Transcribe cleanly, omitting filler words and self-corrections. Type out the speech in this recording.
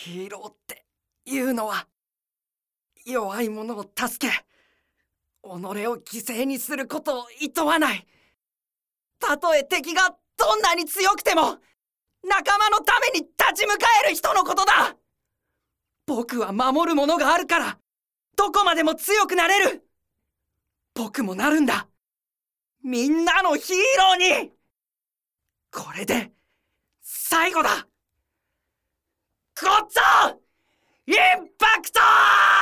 ヒーローっていうのは弱い者を助け、己を犠牲にすることを厭わない。たとえ敵がどんなに強くても仲間のために立ち向かえる人のことだ。僕は守るものがあるからどこまでも強くなれる。僕もなるんだ、みんなのヒーローに。これで最後だ。ゴッドインパクト。